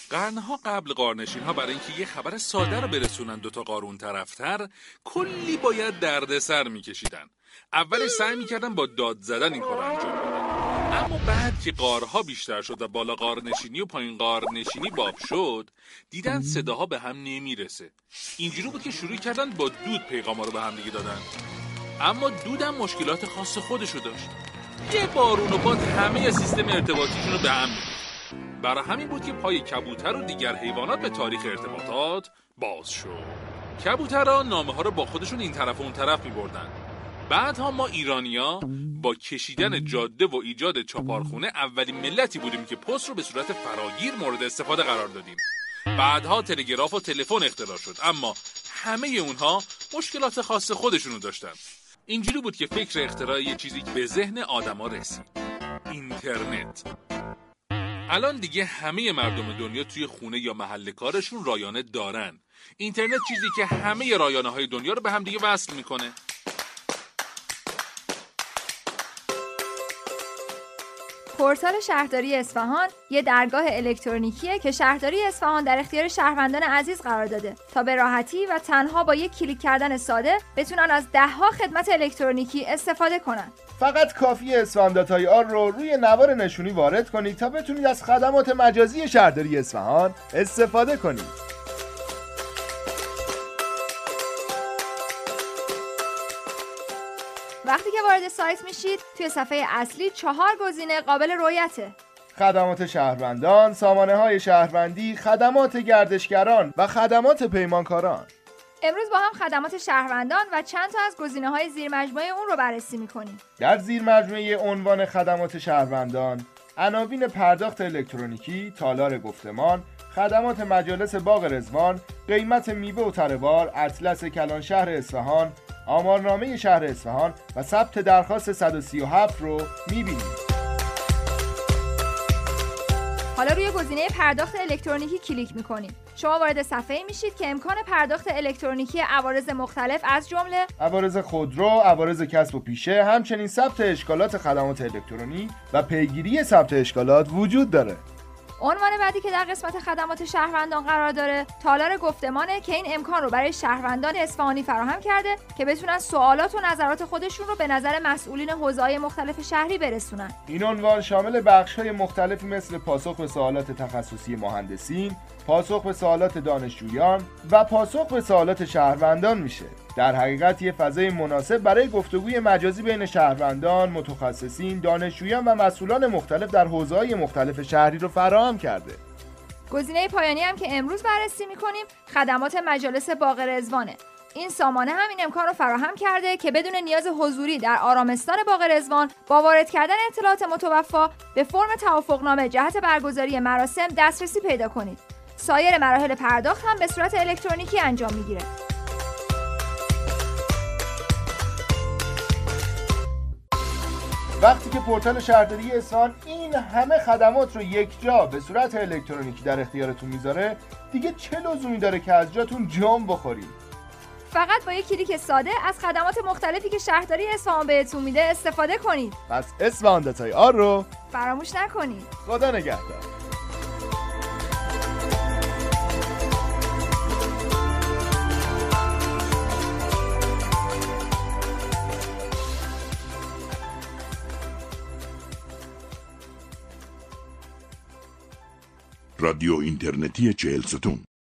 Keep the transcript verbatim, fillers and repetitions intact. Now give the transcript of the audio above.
قرنها قبل غارنشین‌ها برای اینکه یه خبر ساده رو برسونن دو تا قارون طرفتر کلی باید دردسر میکشیدن. اولش سعی میکردن با داد زدن این کار انجام بدن، اما بعد که غارها بیشتر شد و بالا غارنشینی و پایین غارنشینی باب شد، دیدن صداها به هم نمیرسه. اینجوری بود که شروع کردن با دود پیغاما رو به هم دیگه دادن. اما دودم مشکلات خاص خودشو داشت. یه بارون و باد همه سیستم ارتباطیشون رو به هم می‌ریخت. برای همین بود که پای کبوتر و دیگر حیوانات به تاریخ ارتباطات باز شد. کبوترها نامه ها رو با خودشون این طرف و اون طرف می‌بردن. بعدها ما ایرانیا با کشیدن جاده و ایجاد چاپارخونه اولین ملتی بودیم که پست رو به صورت فراگیر مورد استفاده قرار دادیم. بعدها تلگراف و تلفن اختراع شد، اما همه اونها مشکلات خاص خودشونو داشتن. اینجوری بود که فکر اختراع یه چیزی به ذهن آدما رسید: اینترنت. الان دیگه همه مردم دنیا توی خونه یا محل کارشون رایانه دارن. اینترنت چیزی که همه رایانه های دنیا رو به هم دیگه وصل میکنه. پورتال شهرداری اصفهان یه درگاه الکترونیکیه که شهرداری اصفهان در اختیار شهروندان عزیز قرار داده تا به راحتی و تنها با یک کلیک کردن ساده بتونن از ده‌ها خدمت الکترونیکی استفاده کنن. فقط کافی اصفهان داتای آر رو روی نوار نشونی وارد کنید تا بتونید از خدمات مجازی شهرداری اصفهان استفاده کنید. وقتی که وارد سایت میشید توی صفحه اصلی چهار گزینه قابل رؤیته: خدمات شهروندان، سامانه‌های شهروندی، خدمات گردشگران و خدمات پیمانکاران. امروز با هم خدمات شهروندان و چند تا از گزینه‌های زیر مجموعه اون رو بررسی می‌کنیم. در زیر مجموعه عنوان خدمات شهروندان، عناوین پرداخت الکترونیکی، تالار گفتمان، خدمات مجالس باغ رضوان، قیمت میوه و تره‌بار، اطلس کلان شهر اصفهان، آمارنامه شهر اصفهان و ثبت درخواست صد و سی و هفت رو می‌بینید. حالا روی گزینه پرداخت الکترونیکی کلیک می‌کنیم. شما وارد صفحه‌ای میشید که امکان پرداخت الکترونیکی عوارض مختلف از جمله عوارض خودرو، عوارض کسب و پیشه، همچنین ثبت اشکالات خدمات الکترونی و پیگیری ثبت اشکالات وجود داره. عنوان بعدی که در قسمت خدمات شهروندان قرار داره تالار گفتمانه که این امکان رو برای شهروندان اصفهانی فراهم کرده که بتونن سوالات و نظرات خودشون رو به نظر مسئولین حوزه‌های مختلف شهری برسونن. این عنوان شامل بخش‌های مختلفی مثل پاسخ به سوالات تخصصی مهندسین، پاسخ به سوالات دانشجویان و پاسخ به سوالات شهروندان میشه. در حقیقت یه فضای مناسب برای گفتگوی مجازی بین شهروندان، متخصصین، دانشجویان و مسئولان مختلف در حوزه‌های مختلف شهری رو فراهم کرده. گزینه پایانی هم که امروز بررسی می‌کنیم خدمات مجالس باغ رضوانه. این سامانه هم این امکان رو فراهم کرده که بدون نیاز حضوری در آرامستان باغ رضوان با وارد کردن اطلاعات متوفا به فرم توافقنامه جهت برگزاری مراسم دسترسی پیدا کنید. سایر مراحل پرداخت هم به صورت الکترونیکی انجام می‌گیره. وقتی که پورتال شهرداری اصفهان این همه خدمات رو یک جا به صورت الکترونیکی در اختیارتون میذاره، دیگه چه لزومی داره که از جاتون جام بخورید؟ فقط با یک کلیک ساده از خدمات مختلفی که شهرداری اصفهان بهتون میده استفاده کنید. پس اصفهان داتای آر رو فراموش نکنید. خدا نگهدار. رادیو اینترنتی چهل ستون